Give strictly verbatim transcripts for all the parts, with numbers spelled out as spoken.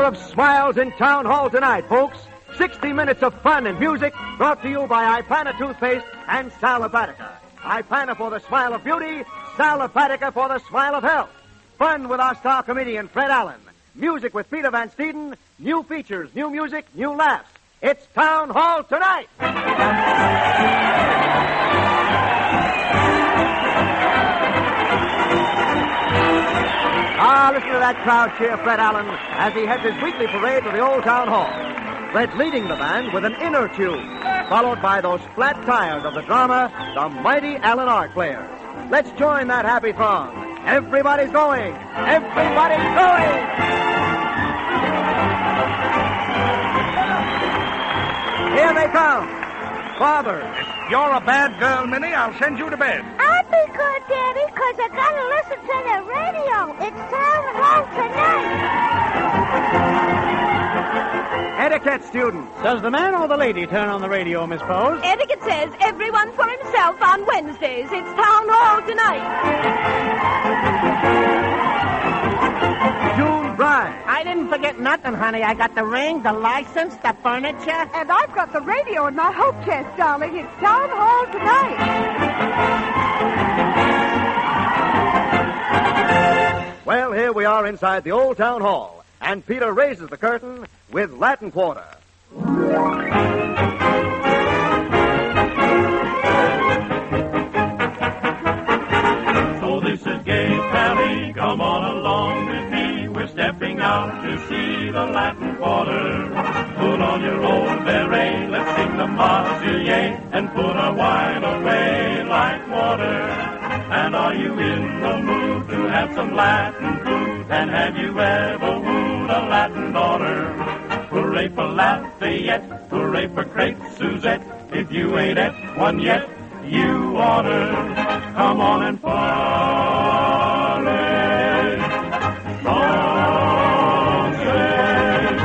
of smiles in Town Hall tonight, folks. sixty minutes of fun and music brought to you by Ipana Toothpaste and Sal Hepatica. Ipana for the smile of beauty, Sal Hepatica for the smile of health. Fun with our star comedian, Fred Allen. Music with Peter Van Steeden. New features, new music, new laughs. It's Town Hall tonight. Ah, listen to that crowd cheer Fred Allen as he heads his weekly parade to the Old Town Hall. Fred leading the band with an inner tune, followed by those flat tires of the drama, the mighty Allen Art Players. Let's join that happy throng. Everybody's going. Everybody's going. Here they come. Father. If you're a bad girl, Minnie, I'll send you to bed. I'll be good, Daddy, because I gotta listen to the radio. It's Town Hall tonight. Etiquette students. Does the man or the lady turn on the radio, Miss Pose? Etiquette says everyone for himself on Wednesdays. It's Town Hall tonight. June Bride. I didn't forget nothing, honey. I got the ring, the license, the furniture. And I've got the radio in my hope chest, darling. It's Town Hall tonight. Well, here we are inside the Old Town Hall, and Peter raises the curtain with Latin Quarter. So this is Gay Pally, come on along with me. We're stepping out to see the Latin Quarter. Put on your old beret, let's sing the Marseillaise and put our wine away like water. And are you in the mood to have some Latin food? And have you ever wooed a Latin daughter? Hooray for Lafayette, hooray for Crepe Suzette. If you ain't at one yet, you oughta come on and parley. Dancing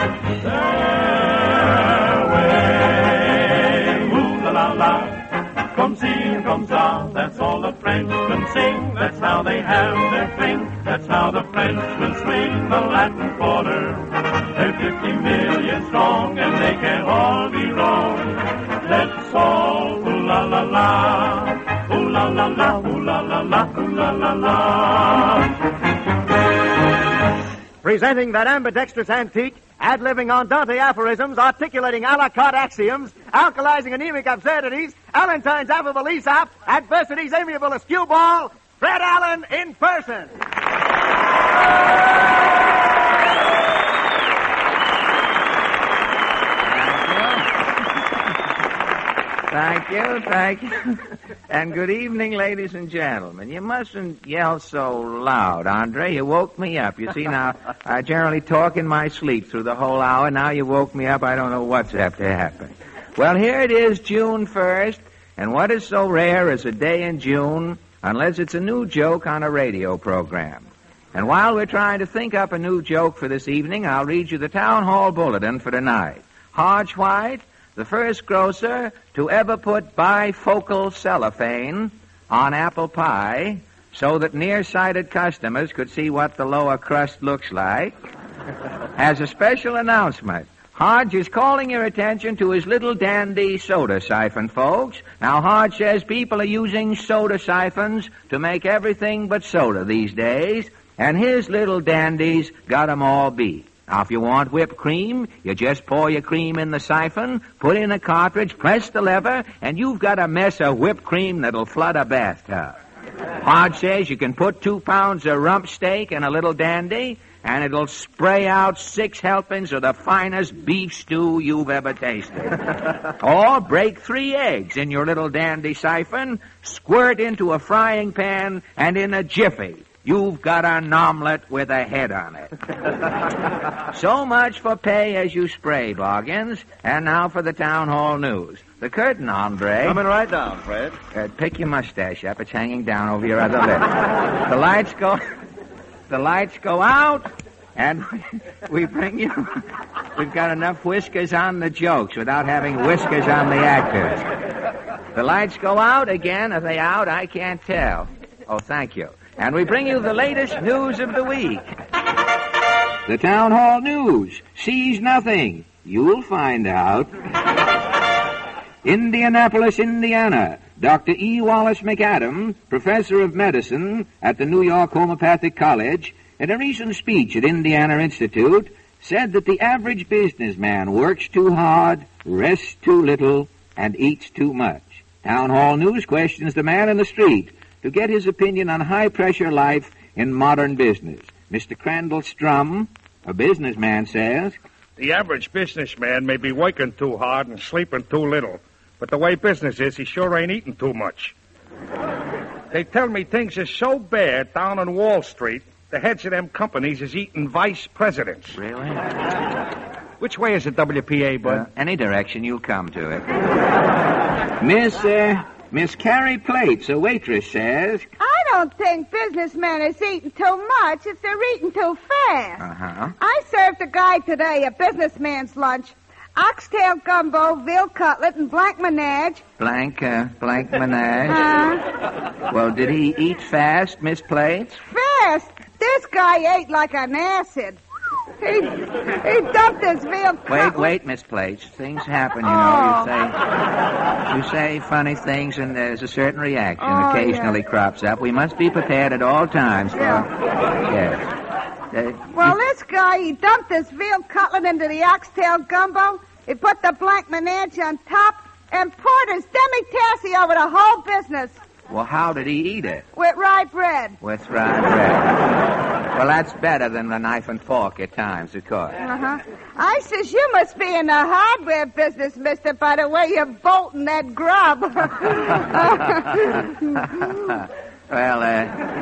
their way. Ooh la la la, come see and come ça. That's all the Frenchmen sing. That's how they have their fling. That's how the Frenchmen swing the Latin Quarter. They're fifty million strong, and they can't all be wrong. Let's all ooh la la la, ooh la la la, ooh la la la, ooh la la la. Presenting that ambidextrous antique, ad-libbing andante aphorisms, articulating a la carte axioms, alkalizing anemic absurdities, Allentyne's affable Aesop, adversity's amiable askew ball, Fred Allen in person. Thank you, thank you. And good evening, ladies and gentlemen. You mustn't yell so loud, Andre. You woke me up. You see, now, I generally talk in my sleep through the whole hour. Now you woke me up. I don't know what's have to happen. Well, here it is, June first, and what is so rare as a day in June unless it's a new joke on a radio program? And while we're trying to think up a new joke for this evening, I'll read you the Town Hall Bulletin for tonight. Hodge White, the first grocer to ever put bifocal cellophane on apple pie so that nearsighted customers could see what the lower crust looks like, has a special announcement. Hodge is calling your attention to his little dandy soda siphon, folks. Now, Hodge says people are using soda siphons to make everything but soda these days, and his little dandies got 'em all beat. Now, if you want whipped cream, you just pour your cream in the siphon, put in a cartridge, press the lever, and you've got a mess of whipped cream that'll flood a bathtub. Hodge says you can put two pounds of rump steak in a little dandy, and it'll spray out six helpings of the finest beef stew you've ever tasted. Or break three eggs in your little dandy siphon, squirt into a frying pan, and in a jiffy, you've got an omelet with a head on it. So much for pay as you spray, Boggins. And now for the Town Hall news. The curtain, Andre. Coming right down, Fred. Uh, pick your mustache up. It's hanging down over your other lip. The lights go... The lights go out, and we bring you... We've got enough whiskers on the jokes without having whiskers on the actors. The lights go out again. Are they out? I can't tell. Oh, thank you. And we bring you the latest news of the week. The Town Hall News sees nothing. You'll find out. Indianapolis, Indiana. Doctor E. Wallace McAdam, professor of medicine at the New York Homeopathic College, in a recent speech at Indiana Institute, said that the average businessman works too hard, rests too little, and eats too much. Town Hall News questions the man in the street to get his opinion on high-pressure life in modern business. Mister Crandall Strum, a businessman, says, The average businessman may be working too hard and sleeping too little, but the way business is, he sure ain't eating too much. They tell me things is so bad down on Wall Street, the heads of them companies is eating vice presidents. Really? Which way is the W P A, bud? Uh, any direction, you'll come to it. Miss, uh, Miss Carrie Plates, a waitress, says... I don't think businessmen is eating too much if they're eating too fast. Uh-huh. I served a guy today a businessman's lunch. Oxtail gumbo, veal cutlet, and blanc menage. Blank, uh, blank menage? Uh, Well, did he eat fast, Miss Plates? fast? This guy ate like an acid. He, he dumped his veal Wait, cutlet. wait, Miss Plates. Things happen, you know. Oh. You say, you say funny things, and there's a certain reaction Oh, occasionally yeah. crops up. We must be prepared at all times for... Yeah. Yes. Uh, Well, this guy, he dumped his veal cutlet into the oxtail gumbo. He put the blanc menage on top and poured his demi-tassy over the whole business well, how did he eat it? with rye bread. With rye bread. Well, that's better than a knife and fork at times, of course. Uh-huh. I says, you must be in the hardware business, mister, by the way you're bolting that grub. Well, uh...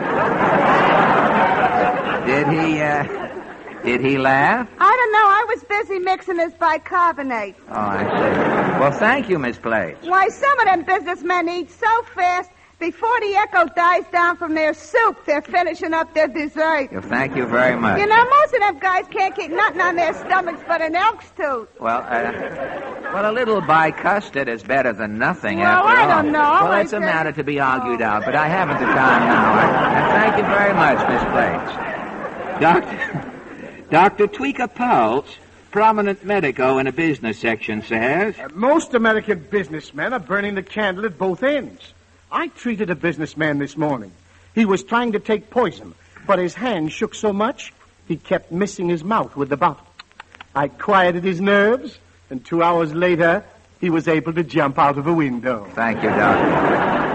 did he, uh... Did he laugh? I don't know. I was busy mixing his bicarbonate. Oh, I see. Well, thank you, Miss Plates. Why, some of them businessmen eat so fast, before the echo dies down from their soup, they're finishing up their dessert. Well, thank you very much. You know, most of them guys can't keep nothing on their stomachs but an elk's tooth. Well, uh, well, a little bicustard is better than nothing, Well, after I all. don't know. Well, I that's a said- matter to be argued out, but I haven't the time now. And thank you very much, Miss Plates. Doctor, Doctor Tweaker Pulse, prominent medico in a business section, says... Uh, most American businessmen are burning the candle at both ends. I treated a businessman this morning. He was trying to take poison, but his hand shook so much, he kept missing his mouth with the bottle. I quieted his nerves, and two hours later, he was able to jump out of a window. Thank you, Doctor.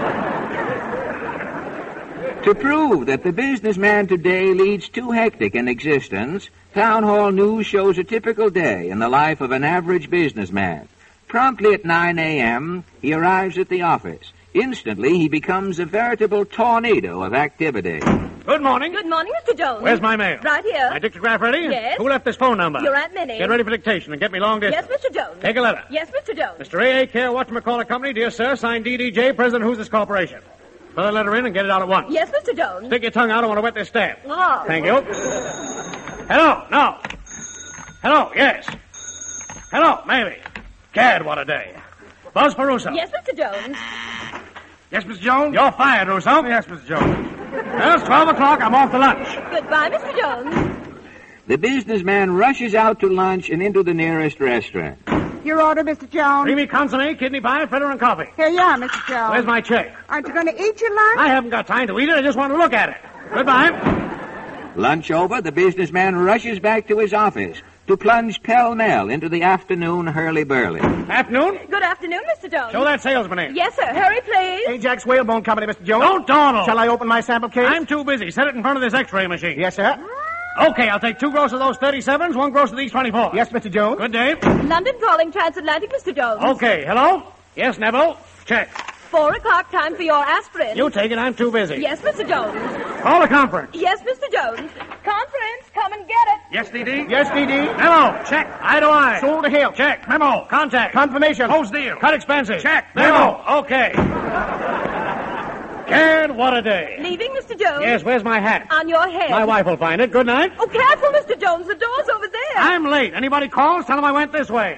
To prove that the businessman today leads too hectic an existence, Town Hall News shows a typical day in the life of an average businessman. Promptly at nine a.m., he arrives at the office. Instantly, he becomes a veritable tornado of activity. Good morning. Good morning, Mister Jones. Where's my mail? Right here. My dictograph ready? Yes. Who left this phone number? Your Aunt Minnie. Get ready for dictation and get me long distance. Yes, Mister Jones. Take a letter. Yes, Mister Jones. Mister A A. Care, Whatchamacallit Company, dear sir, signed D D J, President Who's This Corporation. Fill the letter in and get it out at once. Yes, Mister Jones. Stick your tongue out, I want to wet this stamp. Oh. Thank you. Hello, no. Hello, yes. Hello, maybe. Gad, what a day. Buzz for Russo. Yes, Mister Jones. Yes, Mister Jones? You're fired, Russo. Yes, Mister Jones. Well, it's twelve o'clock. I'm off to lunch. Goodbye, Mister Jones. The businessman rushes out to lunch and into the nearest restaurant. Your order, Mister Jones. Creamy consomme, kidney pie, fritter, and coffee. Here you are, Mister Jones. Where's my check? Aren't you going to eat your lunch? I haven't got time to eat it. I just want to look at it. Goodbye. Lunch over, the businessman rushes back to his office to plunge pell-mell into the afternoon hurly-burly. Afternoon? Good afternoon, Mister Jones. Show that salesman in. Yes, sir. Hurry, please. Ajax Whalebone Company, Mister Jones. Don't dawdle. Shall I open my sample case? I'm too busy. Set it in front of this x-ray machine. Yes, sir. Okay, I'll take two gross of those thirty-sevens, one gross of these twenty-fours. Yes, Mister Jones. Good day. London calling transatlantic, Mister Jones. Okay, hello? Yes, Neville? Check. Four o'clock, time for your aspirin. You take it. I'm too busy. Yes, Mister Jones. Call the conference. Yes, Mister Jones. Conference, come and get it. Yes, D D? Yes, D D. Memo. Check. Eye to eye. Sold to Hill. Check. Memo. Contact. Confirmation. Post deal. Cut expenses. Check. Memo. Okay. Gad, what a day. Leaving, Mister Jones? Yes, where's my hat? On your head. My wife will find it. Good night. Oh, careful, Mister Jones. The door's over there. I'm late. Anybody calls, tell them I went this way.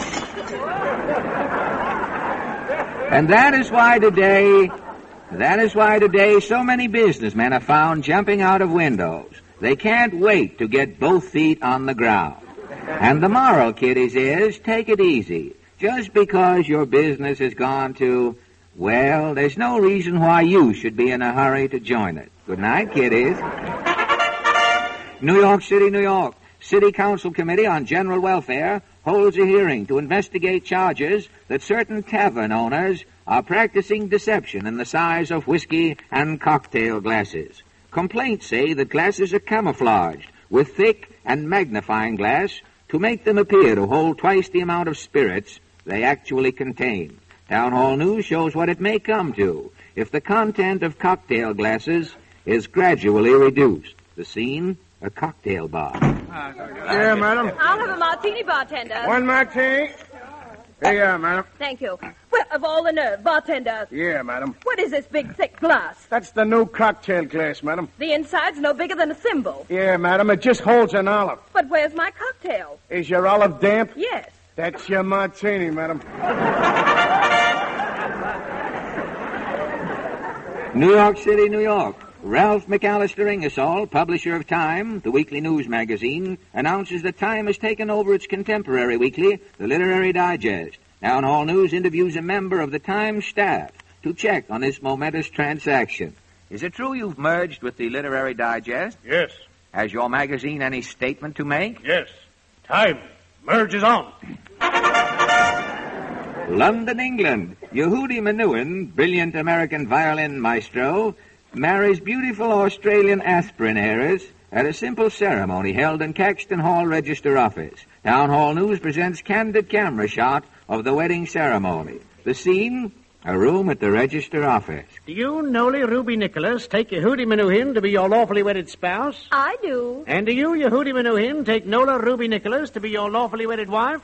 And that is why today, that is why today so many businessmen are found jumping out of windows. They can't wait to get both feet on the ground. And the moral, kiddies, is take it easy. Just because your business has gone to, well, there's no reason why you should be in a hurry to join it. Good night, kiddies. New York City, New York. City Council Committee on General Welfare holds a hearing to investigate charges that certain tavern owners are practicing deception in the size of whiskey and cocktail glasses. Complaints say that glasses are camouflaged with thick and magnifying glass to make them appear to hold twice the amount of spirits they actually contain. Town Hall News shows what it may come to if the content of cocktail glasses is gradually reduced. The scene, a cocktail bar. Yeah, madam. I'll have a martini, bartender. One martini. Here you are, madam. Thank you. Well, of all the nerve, bartender. Yeah, madam. What is this big, thick glass? That's the new cocktail glass, madam. The inside's no bigger than a thimble. Yeah, madam. It just holds an olive. But where's my cocktail? Is your olive damp? Yes. That's your martini, madam. New York City, New York. Ralph McAllister Ingersoll, publisher of Time, the weekly news magazine, announces that Time has taken over its contemporary weekly, the Literary Digest. Town Hall News interviews a member of the Time staff to check on this momentous transaction. Is it true you've merged with the Literary Digest? Yes, Has your magazine any statement to make? yes. Time merges on. London, England. Yehudi Menuhin, brilliant American violin maestro, marries beautiful Australian aspirin heiress at a simple ceremony held in Caxton Hall Register Office. Town Hall News presents candid camera shot of the wedding ceremony. The scene, a room at the Register Office. Do you, Noli Ruby Nicholas, take Yehudi Menuhin to be your lawfully wedded spouse? I do. And do you, Yehudi Menuhin, take Nola Ruby Nicholas to be your lawfully wedded wife?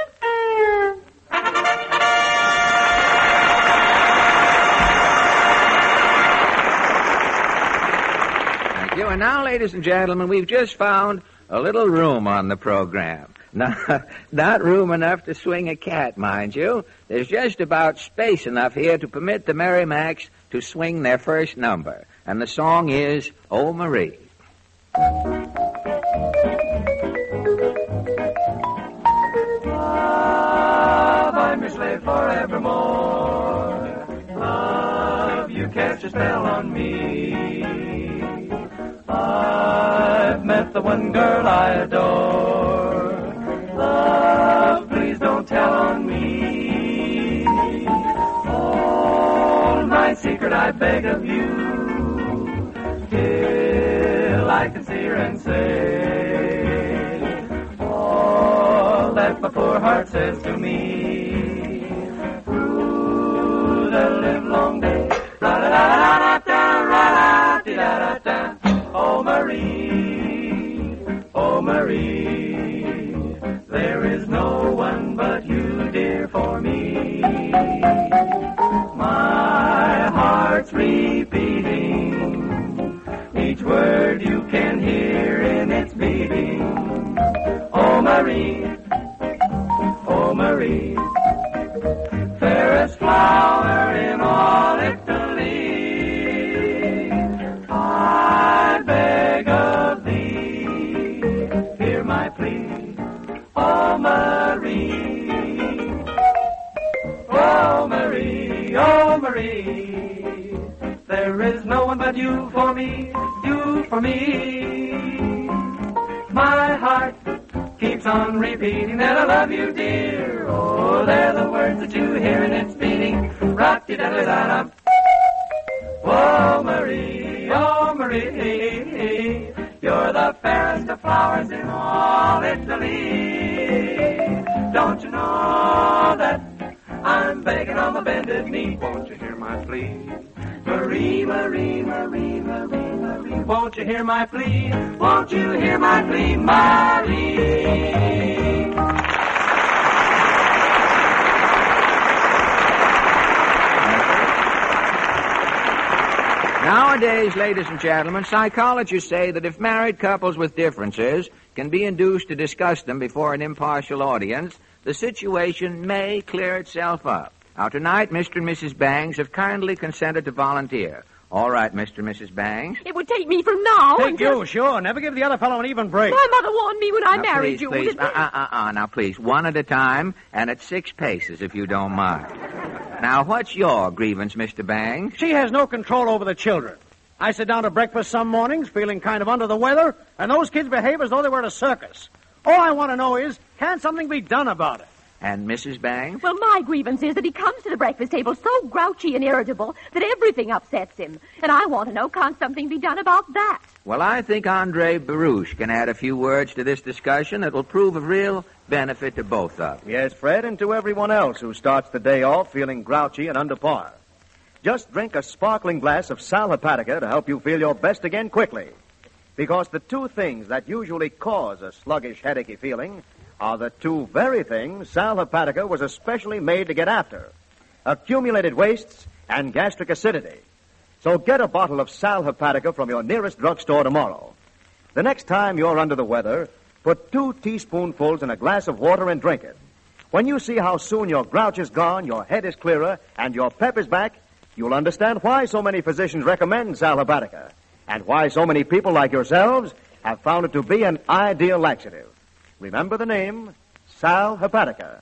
Thank you. And now, ladies and gentlemen, we've just found a little room on the program. Not, not room enough to swing a cat, mind you. There's just about space enough here to permit the Merrimacs to swing their first number. And the song is, Oh, Marie. Love, I'm your slave forevermore. Love, you cast your spell on me. I've met the one girl I adore. Love, please don't tell on me. Hold my secret, I beg of you, till I can see her and say all that my poor heart says to me. Through the livelong day, ra-da-da-da-da-da-da-da-da-da-da. Oh, Marie, oh, Marie, there is no one but you, dear, for me. My heart's repeating each word you can hear in its beating. Oh, Marie, oh, Marie, fairest flower in all Italy. I beg of thee, hear my plea. Oh, Marie, oh, Marie, oh, Marie, there is no one but you for me, you for me. My heart keeps on repeating that I love you, dear. Oh, they're the words that you hear in its beating. Rock-de-da-da-da-da. Oh, Marie, oh, Marie, you're the fairest of flowers in all Italy. Don't you know that I'm begging on my bended knee? Won't you hear my plea? Marie, Marie, Marie, Marie, Marie, won't you hear my plea? Won't you hear my plea, Marie? Nowadays, ladies and gentlemen, psychologists say that if married couples with differences can be induced to discuss them before an impartial audience, the situation may clear itself up. Now, tonight, Mister and Missus Bangs have kindly consented to volunteer. All right, Mister and Missus Bangs. It would take me from now Take until... you, sure. Never give the other fellow an even break. My mother warned me when I Now, married please, you. Please, that- uh, uh, uh, uh, now, please, one at a time and at six paces, if you don't mind. Now, what's your grievance, Mister Bangs? She has no control over the children. I sit down to breakfast some mornings feeling kind of under the weather, and those kids behave as though they were at a circus. All I want to know is, can something be done about it? And Missus Bangs? Well, my grievance is that he comes to the breakfast table so grouchy and irritable that everything upsets him. And I want to know, can't something be done about that? Well, I think Andre Baruch can add a few words to this discussion that will prove of real benefit to both of them. Yes, Fred, and to everyone else who starts the day off feeling grouchy and under par. Just drink a sparkling glass of Sal Hepatica to help you feel your best again quickly. Because the two things that usually cause a sluggish, headachy feeling are the two very things Sal Hepatica was especially made to get after: accumulated wastes and gastric acidity. So get a bottle of Sal Hepatica from your nearest drugstore tomorrow. The next time you're under the weather, put two teaspoonfuls in a glass of water and drink it. When you see how soon your grouch is gone, your head is clearer, and your pep is back, you'll understand why so many physicians recommend Sal Hepatica, and why so many people like yourselves have found it to be an ideal laxative. Remember the name, Sal Hepatica.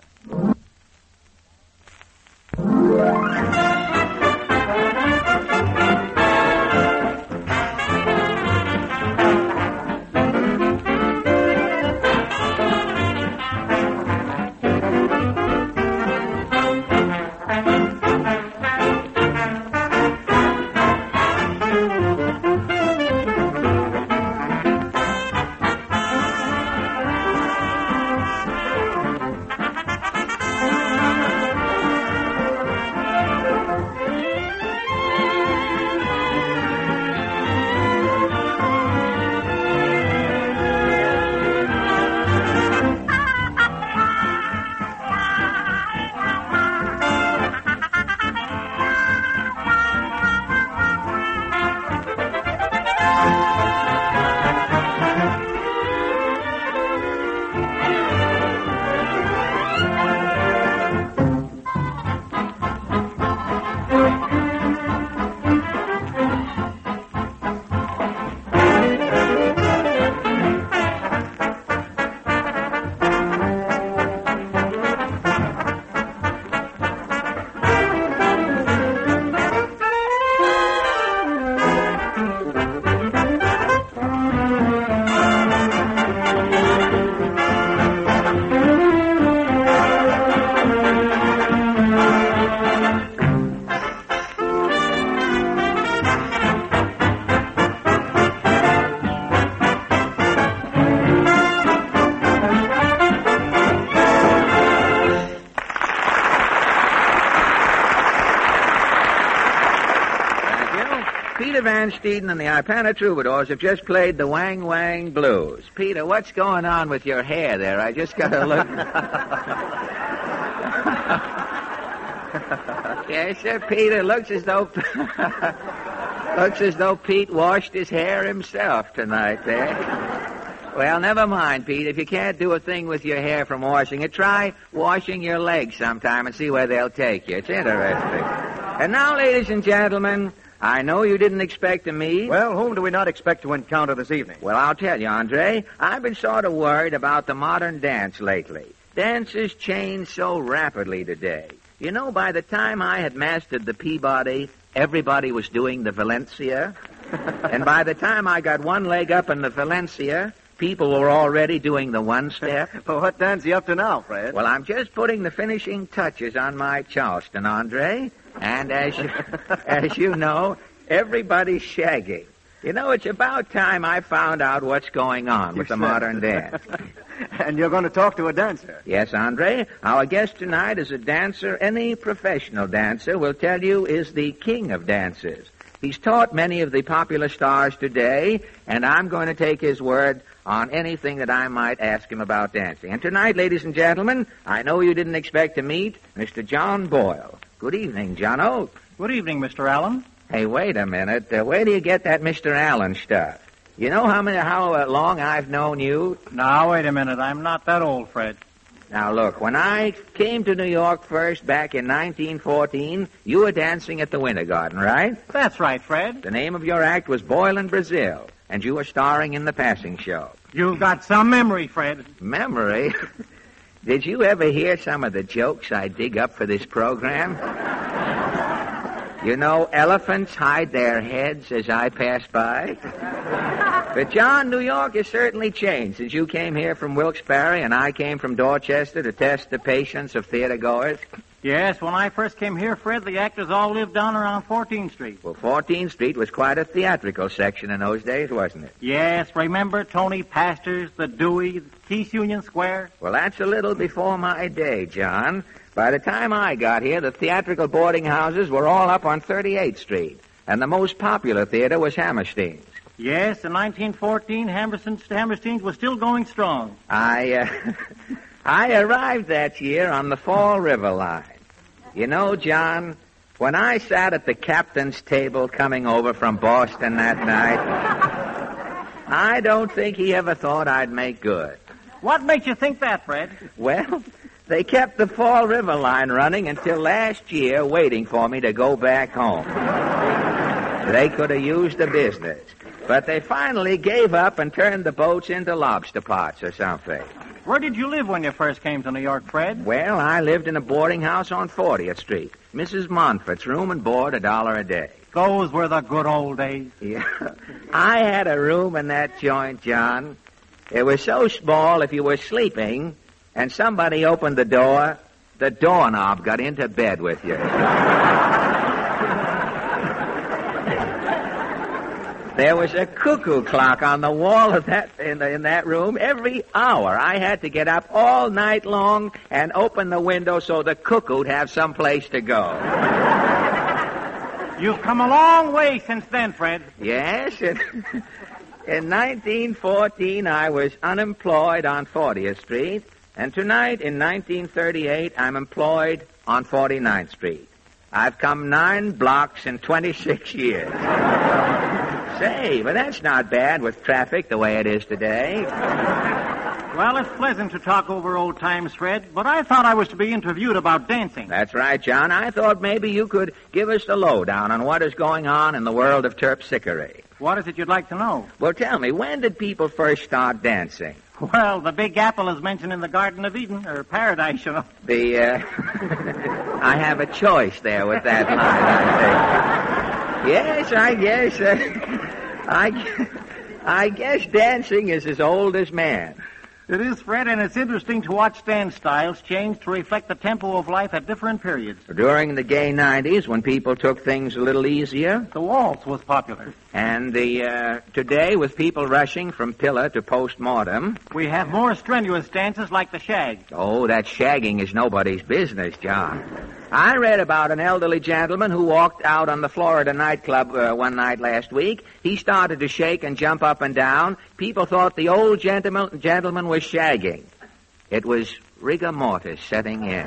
Van Steeden and the Ipana Troubadours have just played the Wang Wang Blues. Peter, what's going on with your hair there? I just got to look. Yes, sir, Peter. Looks as though looks as though Pete washed his hair himself tonight there. Well, never mind, Pete. If you can't do a thing with your hair from washing it, try washing your legs sometime and see where they'll take you. It's interesting. And now, ladies and gentlemen, I know you didn't expect to meet. Well, whom do we not expect to encounter this evening? Well, I'll tell you, Andre. I've been sort of worried about the modern dance lately. Dances change so rapidly today. You know, by the time I had mastered the Peabody, everybody was doing the Valencia. And by the time I got one leg up in the Valencia, people were already doing the one-step. Well, what dance are you up to now, Fred? Well, I'm just putting the finishing touches on my Charleston, Andre. And as you, as you know, everybody's shagging. You know, it's about time I found out what's going on with the modern dance. And you're going to talk to a dancer. Yes, Andre. Our guest tonight is a dancer any professional dancer will tell you is the king of dancers. He's taught many of the popular stars today, and I'm going to take his word on anything that I might ask him about dancing. And tonight, ladies and gentlemen, I know you didn't expect to meet Mister John Boyle. Good evening, John O. Good evening, Mister Allen. Hey, wait a minute. Uh, where do you get that Mister Allen stuff? You know how many, how uh, long I've known you? Now, wait a minute. I'm not that old, Fred. Now, look, when I came to New York first back in nineteen fourteen, you were dancing at the Winter Garden, right? That's right, Fred. The name of your act was Boyle in Brazil, and you were starring in the Passing Show. You've got some memory, Fred. Memory? Did you ever hear some of the jokes I dig up for this program? You know, elephants hide their heads as I pass by. But, John, New York has certainly changed since you came here from Wilkes-Barre and I came from Dorchester to test the patience of theater-goers. Yes, when I first came here, Fred, the actors all lived down around fourteenth Street. Well, fourteenth Street was quite a theatrical section in those days, wasn't it? Yes, remember Tony Pastor's, the Dewey, Keith Union Square? Well, that's a little before my day, John. By the time I got here, the theatrical boarding houses were all up on thirty-eighth Street, and the most popular theater was Hammerstein's. Yes, in nineteen fourteen, Hammerstein's, Hammerstein's was still going strong. I, uh, I arrived that year on the Fall River line. You know, John, when I sat at the captain's table coming over from Boston that night, I don't think he ever thought I'd make good. What makes you think that, Fred? Well, they kept the Fall River line running until last year, waiting for me to go back home. They could have used the business. But they finally gave up and turned the boats into lobster pots or something. Where did you live when you first came to New York, Fred? Well, I lived in a boarding house on fortieth Street. Missus Montfort's room and board, a dollar a day. Those were the good old days. Yeah. I had a room in that joint, John. It was so small if you were sleeping and somebody opened the door, the doorknob got into bed with you. There was a cuckoo clock on the wall of that in, the, in that room every hour. I had to get up all night long and open the window so the cuckoo'd have some place to go. You've come a long way since then, Fred. Yes. In, in nineteen fourteen, I was unemployed on fortieth Street, and tonight, in nineteen thirty-eight, I'm employed on forty-ninth Street. I've come nine blocks in twenty-six years. Say, but that's not bad with traffic the way it is today. Well, it's pleasant to talk over old times, Fred, but I thought I was to be interviewed about dancing. That's right, John. I thought maybe you could give us the lowdown on what is going on in the world of terpsichore. What is it you'd like to know? Well, tell me, when did people first start dancing? Well, the Big Apple is mentioned in the Garden of Eden, or Paradise, you know. The, uh... I have a choice there with that line, I think. Yes, I guess, uh... I... I guess dancing is as old as man. It is, Fred, and it's interesting to watch dance styles change to reflect the tempo of life at different periods. During the gay nineties, when people took things a little easier, the waltz was popular. And the uh, today, with people rushing from pillar to post-mortem, we have more strenuous dances like the shag. Oh, that shagging is nobody's business, John. I read about an elderly gentleman who walked out on the Florida nightclub uh, one night last week. He started to shake and jump up and down. People thought the old gentleman, gentleman was shagging. It was rigor mortis setting in.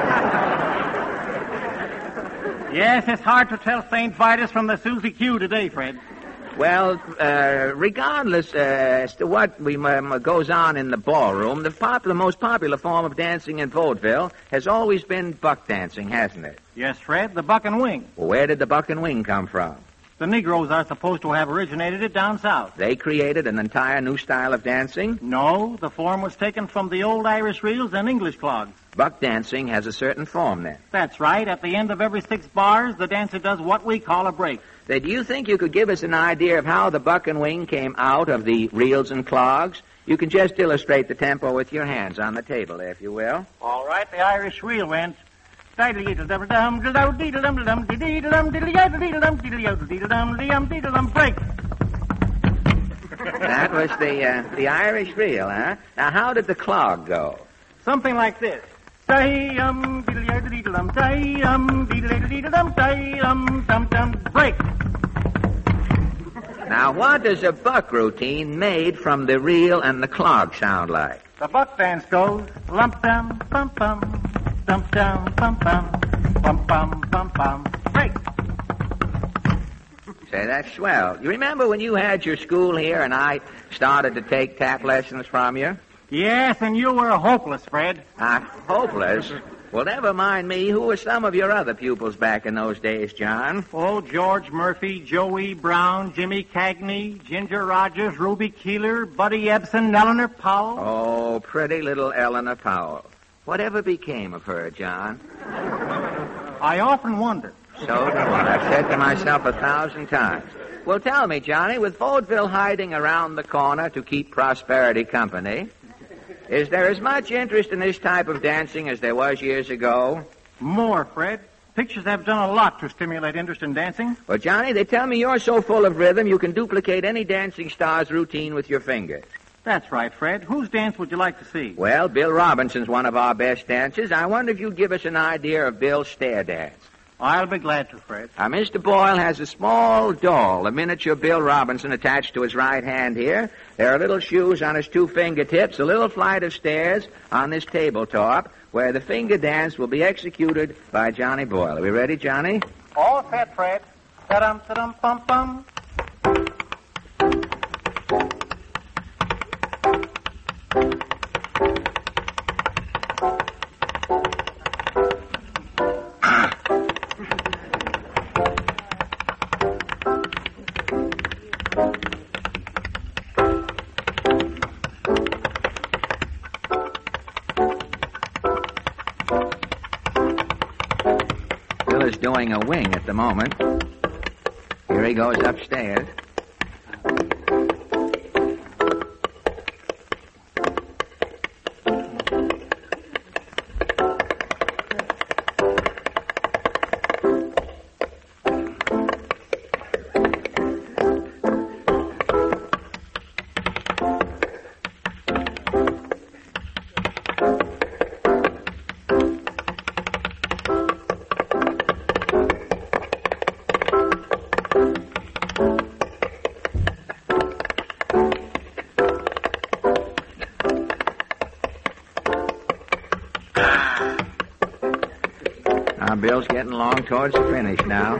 Yes, it's hard to tell Saint Vitus from the Susie Q today, Fred. Well, uh, regardless uh, as to what we, um, goes on in the ballroom, the, pop- the most popular form of dancing in vaudeville has always been buck dancing, hasn't it? Yes, Fred, the buck and wing. Well, where did the buck and wing come from? The Negroes are supposed to have originated it down south. They created an entire new style of dancing? No, the form was taken from the old Irish reels and English clogs. Buck dancing has a certain form, then? That's right. At the end of every six bars, the dancer does what we call a break. Say, do you think you could give us an idea of how the buck and wing came out of the reels and clogs? You can just illustrate the tempo with your hands on the table there, if you will. All right, the Irish reel went... Break. That was the uh, the Irish reel, huh? Now, how did the clog go? Something like this. Break. Now, what does a buck routine made from the reel and the clog sound like? The buck dance goes lump dum bum bum. Bump down, bump bum, bump bum, bump bum, break. Say, that's swell. You remember when you had your school here and I started to take tap lessons from you? Yes, and you were hopeless, Fred. Ah, hopeless? Well, never mind me. Who were some of your other pupils back in those days, John? Oh, George Murphy, Joey Brown, Jimmy Cagney, Ginger Rogers, Ruby Keeler, Buddy Ebsen, Eleanor Powell. Oh, pretty little Eleanor Powell. Whatever became of her, John? I often wonder. So do I. I've said to myself a thousand times. Well, tell me, Johnny, with vaudeville hiding around the corner to keep prosperity company, is there as much interest in this type of dancing as there was years ago? More, Fred. Pictures have done a lot to stimulate interest in dancing. Well, Johnny, they tell me you're so full of rhythm you can duplicate any dancing star's routine with your fingers. That's right, Fred. Whose dance would you like to see? Well, Bill Robinson's one of our best dancers. I wonder if you'd give us an idea of Bill's stair dance. I'll be glad to, Fred. Now, Mister Boyle has a small doll, a miniature Bill Robinson, attached to his right hand here. There are little shoes on his two fingertips, a little flight of stairs on this tabletop, where the finger dance will be executed by Johnny Boyle. Are we ready, Johnny? All set, Fred. Ta-dum, ta-dum, bum-bum. Doing a wing at the moment. Here he goes upstairs. Bill's getting along towards the finish now.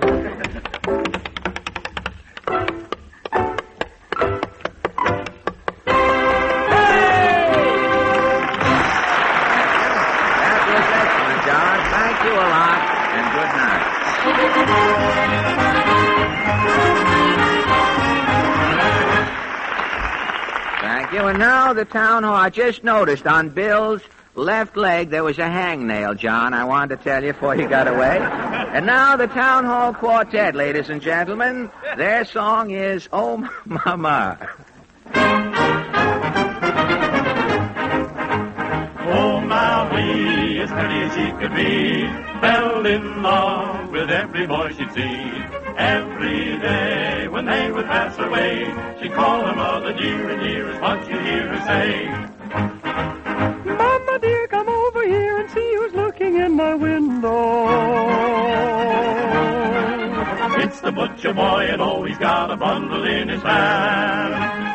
That was excellent, John. Thank you a lot, and good night. Thank you. And now the town hall. I just noticed on Bill's left leg, there was a hangnail, John. I wanted to tell you before you got away. And now the Town Hall Quartet, ladies and gentlemen. Their song is Oh Mama. Oh, Marie, as pretty as she could be, fell in love with every boy she'd see. Every day when they would pass away, she'd call her mother dear, and dear is what you hear her say. Mama dear, come over here and see who's looking in my window. It's the butcher boy, and oh, he's got a bundle in his hand.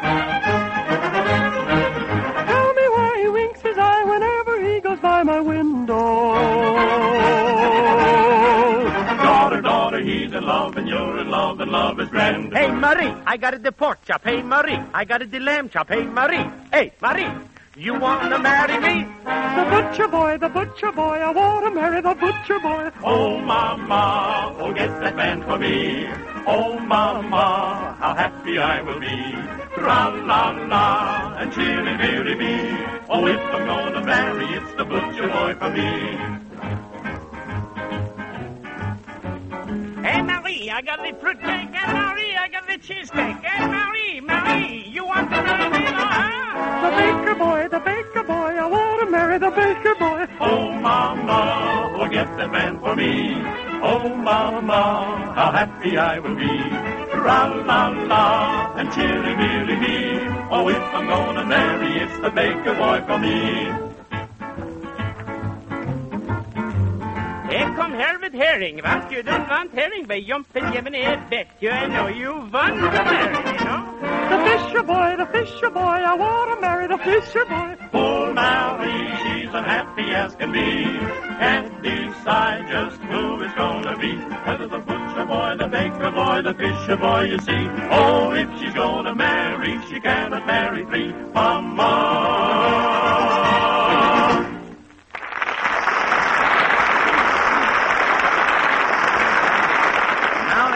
Tell me why he winks his eye whenever he goes by my window. Daughter, daughter, he's in love, and you're in love, and love is grand. Hey, Marie, I got it the pork chop. Hey, Marie, I got it the lamb chop. Hey, Marie. Hey, Marie. You want to marry me? The butcher boy, the butcher boy, I want to marry the butcher boy. Oh, Mama, oh, get that man for me. Oh, Mama, how happy I will be. Tra-la-la, and chilly-billy-bee. Oh, if I'm gonna marry, it's the butcher boy for me. Hey, Marie, I got the fruitcake. Hey, Marie, I got the cheesecake. Hey, Marie, Marie, you want to marry me, huh? The baker boy, the baker boy, I want to marry the baker boy. Oh, Mama, oh, get that man for me. Oh, Mama, how happy I will be. Tra-la-la, and chilly-billy-bee. Oh, if I'm gonna marry, it's the baker boy for me. Hey, come here with herring. What? You don't want herring, but jumping, giving a bet you. I know you want to marry, you know. The fisher boy, the fisher boy, I want to marry the fisher boy. Oh, Marie, she's unhappy as can be. Can't decide just who it's gonna be. Whether the butcher boy, the baker boy, the fisher boy, you see. Oh, if she's gonna marry, she cannot marry three. Mama.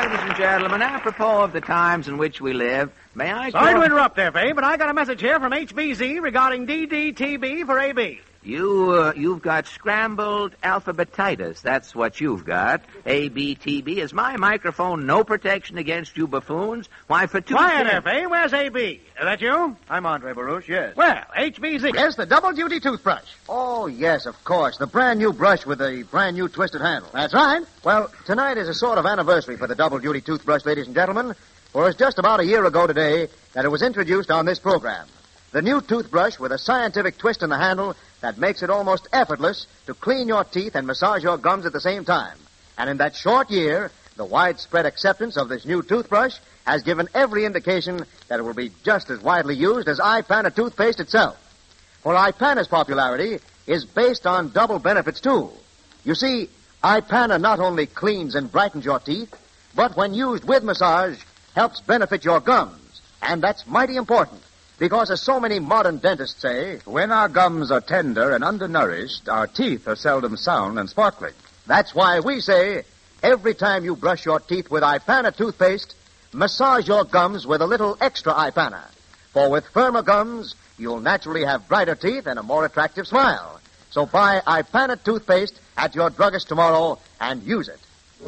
Ladies and gentlemen, apropos of the times in which we live, may I... Sorry call... to interrupt there, Faye, but I got a message here from H B Z regarding D D T B for A B. You, uh, you've got scrambled alphabetitis. That's what you've got. A B T B. Is my microphone no protection against you buffoons? Why, for two... Quiet, F A. Where's A B? Is that you? I'm Andre Baruch, yes. Well, H B Z. Yes, the double-duty toothbrush. Oh, yes, of course. The brand new brush with the brand new twisted handle. That's right. Well, tonight is a sort of anniversary for the double-duty toothbrush, ladies and gentlemen, for it's just about a year ago today that it was introduced on this program. The new toothbrush with a scientific twist in the handle that makes it almost effortless to clean your teeth and massage your gums at the same time. And in that short year, the widespread acceptance of this new toothbrush has given every indication that it will be just as widely used as iPana toothpaste itself. For iPana's popularity is based on double benefits, too. You see, iPana not only cleans and brightens your teeth, but when used with massage, helps benefit your gums. And that's mighty important. Because, as so many modern dentists say, when our gums are tender and undernourished, our teeth are seldom sound and sparkling. That's why we say, every time you brush your teeth with iPana toothpaste, massage your gums with a little extra iPana. For with firmer gums, you'll naturally have brighter teeth and a more attractive smile. So buy iPana toothpaste at your druggist tomorrow and use it.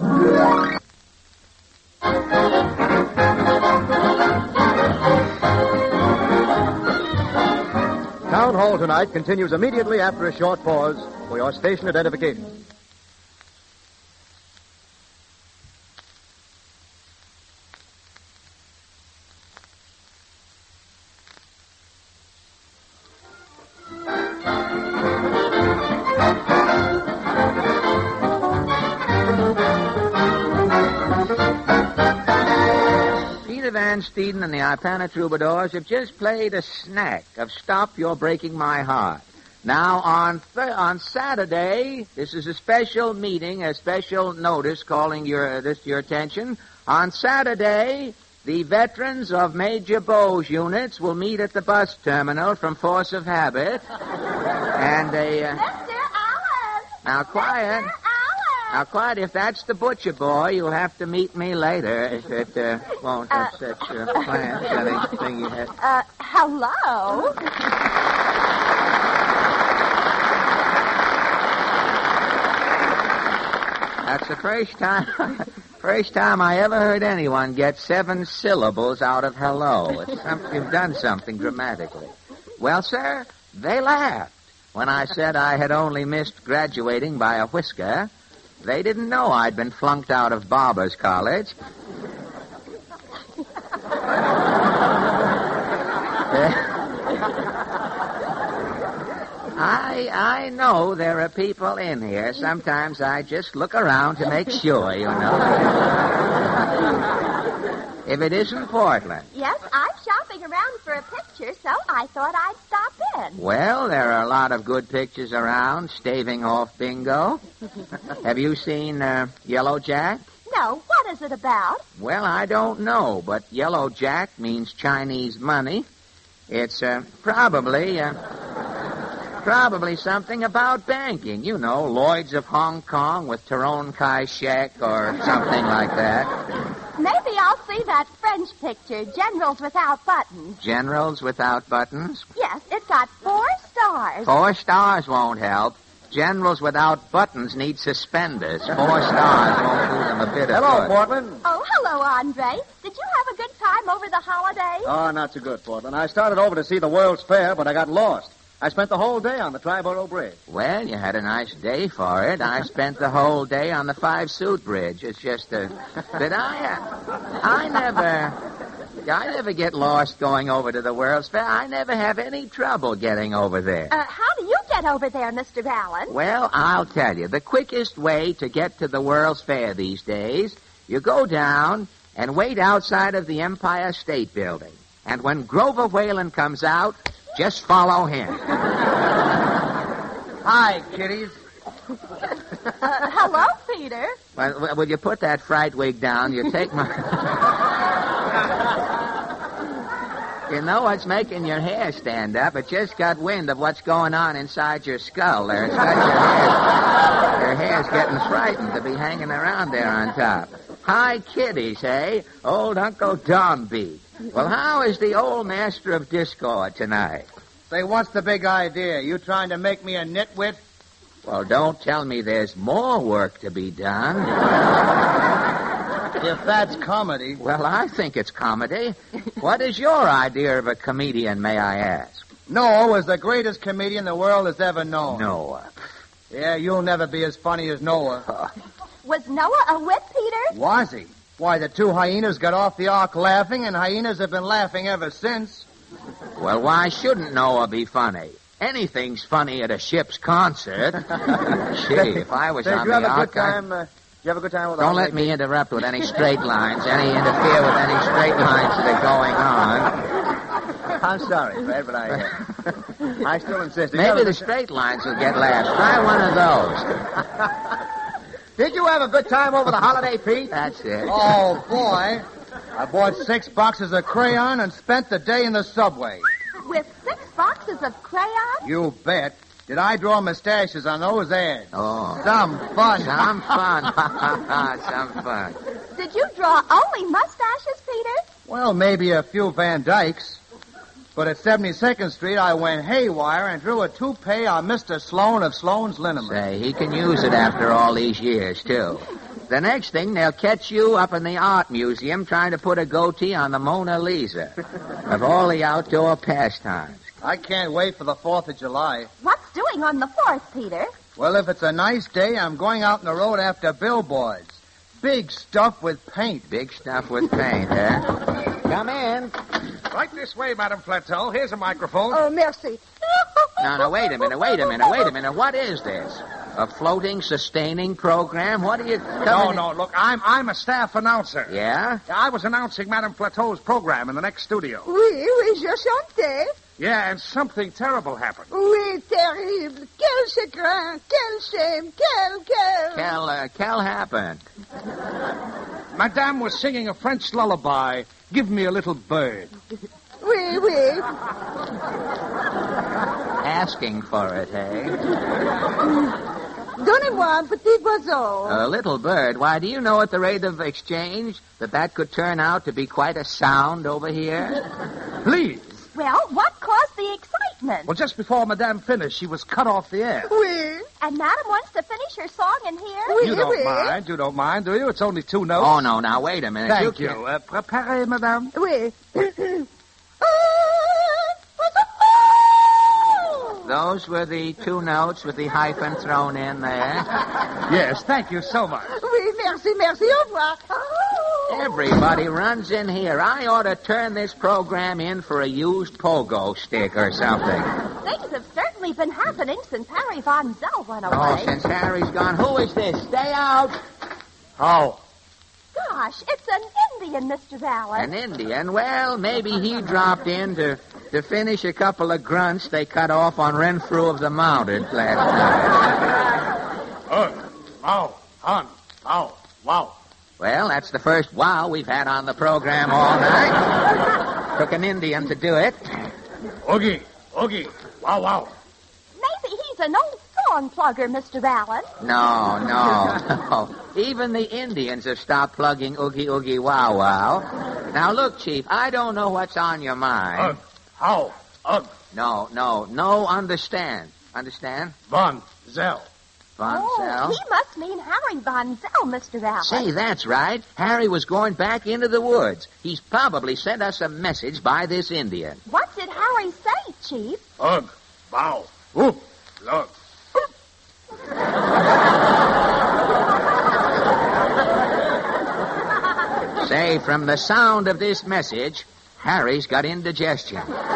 Town Hall tonight continues immediately after a short pause for your station identification. Van Steeden and the Ipana Troubadours have just played a snack of Stop You're Breaking My Heart. Now, on th- on Saturday, this is a special meeting, a special notice calling your uh, this to your attention. On Saturday, the veterans of Major Bow's units will meet at the bus terminal from force of habit. And they... Uh, Mister Allen! Now, quiet. Mister Allen! Now, quiet, if that's the butcher boy, you'll have to meet me later if it uh, won't upset uh, your plans. Anything you had. Uh, hello? That's the first time, first time I ever heard anyone get seven syllables out of hello. It's some, you've done something dramatically. Well, sir, they laughed when I said I had only missed graduating by a whisker. They didn't know I'd been flunked out of Barber's College. I I know there are people in here. Sometimes I just look around to make sure, you know. If it isn't Portland. Yes, I'm shopping around for a picture, so I thought I'd stop in. Well, there are a lot of good pictures around, staving off bingo. Have you seen uh, Yellow Jack? No, what is it about? Well, I don't know, but Yellow Jack means Chinese money. It's uh, probably... Uh, Probably something about banking. You know, Lloyd's of Hong Kong with Tyrone Kai Shek or something like that. Maybe I'll see that French picture, Generals Without Buttons. Generals Without Buttons? Yes, it's got four stars. Four stars won't help. Generals Without Buttons need suspenders. Four stars won't do them a bit of Hello, good. Portland. Oh, hello, Andre. Did you have a good time over the holidays? Oh, not so good, Portland. I started over to see the World's Fair, but I got lost. I spent the whole day on the Triborough Bridge. Well, you had a nice day for it. I spent the whole day on the Five-Suit Bridge. It's just a... But I... Uh, I never... I never get lost going over to the World's Fair. I never have any trouble getting over there. Uh, how do you get over there, Mister Allen? Well, I'll tell you. The quickest way to get to the World's Fair these days, you go down and wait outside of the Empire State Building. And when Grover Whalen comes out... Just follow him. Hi, kiddies. Uh, hello, Peter. Well, will you put that fright wig down? You take my... You know what's making your hair stand up? It just got wind of what's going on inside your skull there. It's got your hair... Your hair's getting frightened to be hanging around there on top. Hi, kiddies, eh? Old Uncle Dombey. Well, how is the old master of discord tonight? Say, what's the big idea? You trying to make me a nitwit? Well, don't tell me there's more work to be done. If that's comedy. Well, I think it's comedy. What is your idea of a comedian, may I ask? Noah was the greatest comedian the world has ever known. Noah. Yeah, you'll never be as funny as Noah. Was Noah a whip, Peter? Was he? Why, the two hyenas got off the ark laughing, and hyenas have been laughing ever since. Well, why shouldn't Noah be funny? Anything's funny at a ship's concert. Gee, if I was Say, on you have the a ark, good time? Uh, you have a good time with don't let me interrupt with any straight lines, any interfere with any straight lines that are going on. I'm sorry, Fred, but I, uh, I still insist. Maybe the straight lines will get last. Try one of those. Did you have a good time over the holiday, Pete? That's it. Oh, boy. I bought six boxes of crayon and spent the day in the subway. With six boxes of crayons? You bet. Did I draw mustaches on those ads? Oh. Some fun. Some fun. Some fun. Did you draw only mustaches, Peter? Well, maybe a few Van Dykes. But at seventy-second Street, I went haywire and drew a toupee on Mister Sloan of Sloan's Liniment. Say, he can use it after all these years, too. The next thing, they'll catch you up in the art museum trying to put a goatee on the Mona Lisa. Of all the outdoor pastimes. I can't wait for the fourth of July. What's doing on the fourth, Peter? Well, if it's a nice day, I'm going out on the road after billboards. Big stuff with paint. Big stuff with paint, huh? Come in. Right this way, Madame Plateau. Here's a microphone. Oh, merci. No, no, wait a minute, wait a minute, wait a minute. What is this? A floating, sustaining program? What are you... No, no, look, I'm I'm a staff announcer. Yeah? I was announcing Madame Plateau's program in the next studio. Oui, oui, je chantais. Yeah, and something terrible happened. Oui, terrible. Quel chagrin, quel shame, quel, quel... Cal, uh, Cal happened. Madame was singing a French lullaby, Give Me a Little Bird. Oui, oui. Asking for it, hey? Donnez-moi un petit oiseau. A little bird? Why, do you know at the rate of exchange that that could turn out to be quite a sound over here? Please. Well, what caused the excitement? Well, just before Madame finished, she was cut off the air. Oui. And Madam wants to finish her song in here? Oui, You don't oui. mind. You don't mind, do you? It's only two notes. Oh, no, now, wait a minute. Thank you. you. Uh, préparez, Madame. Oui. Those were the two notes with the hyphen thrown in there. Yes, thank you so much. Oui, merci, merci. Au revoir. Everybody runs in here. I ought to turn this program in for a used pogo stick or something. Things have certainly been happening since Harry Von Zell went away. Oh, since Harry's gone. Who is this? Stay out. Oh. Gosh, it's an Indian, Mister Allen. An Indian? Well, maybe he dropped in to, to finish a couple of grunts they cut off on Renfrew of the Mounted last night. Oh. Wow. On. Wow. Wow. Well, that's the first wow we've had on the program all night. Took an Indian to do it. Oogie. Oogie. Wow, wow. Maybe he's an old song plugger, Mister Allen. No, no, no. Even the Indians have stopped plugging Oogie Oogie Wow Wow. Now, look, Chief, I don't know what's on your mind. Ugh. How? Ugh. No, no, no, understand. Understand? Von Zell. Von oh, Zell? he must mean Harry Von Zell, Mister Allen. Say, that's right. Harry was going back into the woods. He's probably sent us a message by this Indian. What did Harry say, Chief? Ugh. Bow. Oop. Look. Say, from the sound of this message, Harry's got indigestion.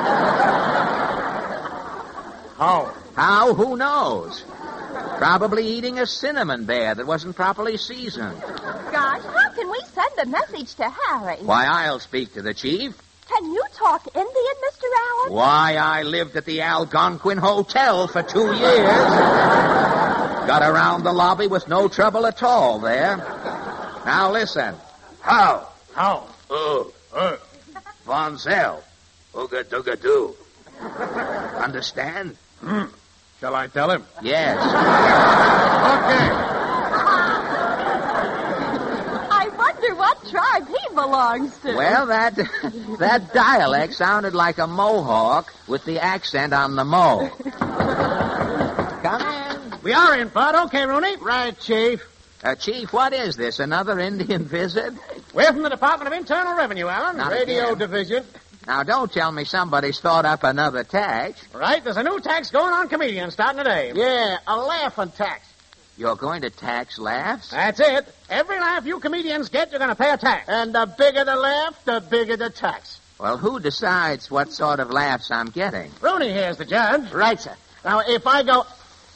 How? How? Who knows? Probably eating a cinnamon bear that wasn't properly seasoned. Gosh, how can we send a message to Harry? Why, I'll speak to the chief. Can you talk Indian, Mister Allen? Why, I lived at the Algonquin Hotel for two years. Got around the lobby with no trouble at all there. Now listen. How? How? Oh, Ugh. Von Zell. Ooga dooga doo. Understand? Hmm. Shall I tell him? Yes. Okay. I wonder wonder what tribe he belongs to. Well, that that dialect sounded like a Mohawk with the accent on the mo. Come in. We are in, Bud. Okay, Rooney. Right, Chief. Uh, Chief, what is this, another Indian visit? We're from the Department of Internal Revenue, Alan. Not Radio again. Division. Now, don't tell me somebody's thought up another tax. Right, there's a new tax going on comedians starting today. Yeah, a laughing tax. You're going to tax laughs? That's it. Every laugh you comedians get, you're going to pay a tax. And the bigger the laugh, the bigger the tax. Well, who decides what sort of laughs I'm getting? Rooney here's the judge. Right, sir. Now, if I go...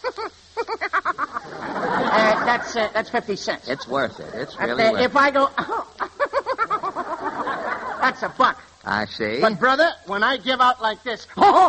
uh, that's uh, that's fifty cents. It's worth it. It's really uh, worth if I go... that's a buck. I see. But, brother, when I give out like this...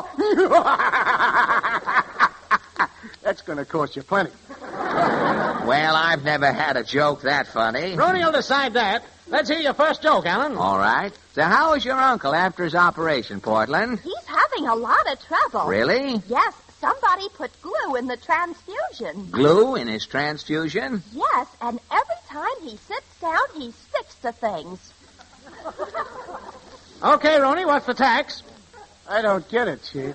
that's going to cost you plenty. Well, I've never had a joke that funny. Rooney will decide that. Let's hear your first joke, Alan. All right. So how is your uncle after his operation, Portland? He's having a lot of trouble. Really? Yes, somebody put glue in the transfusion. Glue in his transfusion? Yes, and every time he sits down, he sticks to things. Okay, Rooney, what's the tax? I don't get it, Chief.